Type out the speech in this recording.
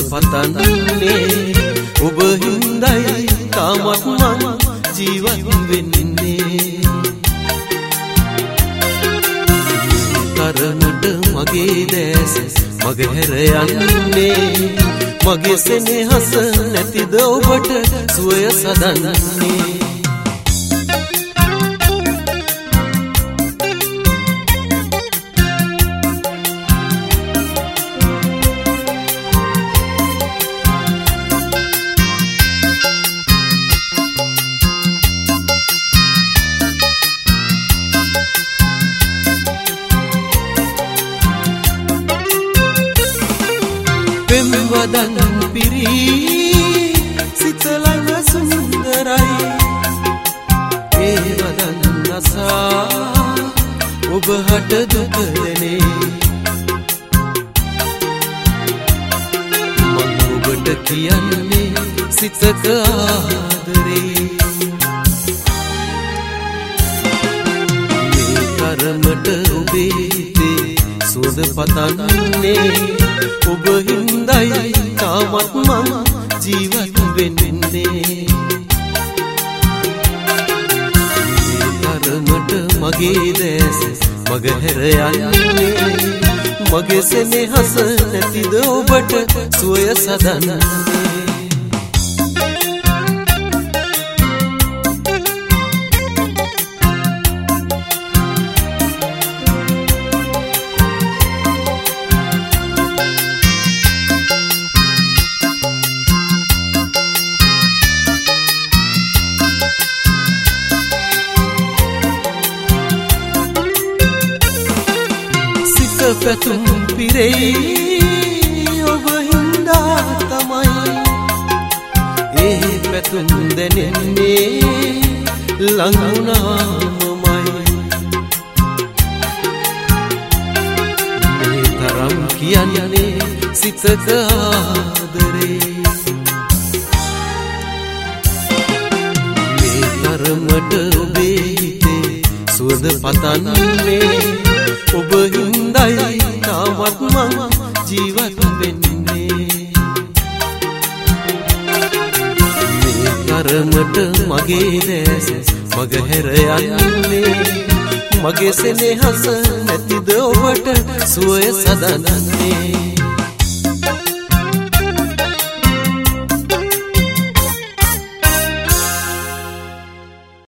පතන්නේ ඔබ හින්දයි තාමත් මං ජීවත් වෙන්නේ තරමට මගේ දැස මගහැර යන්නේ මගේ සෙනෙහස නැතිද ඔබට සුවය සදන්නේ වදන් පිරී සිත ළඟ සුන්දරයි ඒ වදන් නසා ඔබ හට දුකලනේ මම ඔබට කියන්නේ සිතක ආදරේ මේ තරමට ඔබේ හිතේ සුවඳ පතන්නේ ඔබ හින්දයි තාමත් මං ජීවත් වෙන්නේ මේ තරමට මගේ දැස මගහැර යන්නේ මගේ සෙනෙහස නැතිද ඔබට සුවය සදන්නේ පැතුම් පිරෙයි ඔබ හින්දා තමයි ඒ පැතුම් දැනෙන්නේ ළඟුණාමමයි මේ තරම් කියන්නේ සිතක ආදරේ මේ තරමට ඔබේ හිතේ සුවඳ පතන්නේ ඔබ හින්දයි තාමත් මං ජීවත් වෙන්නේ මේ තරමට මගේ දැස මගහැර යන්නේ මගේ සෙනෙහස නැතිද ඔබට සුවය සදන්නේ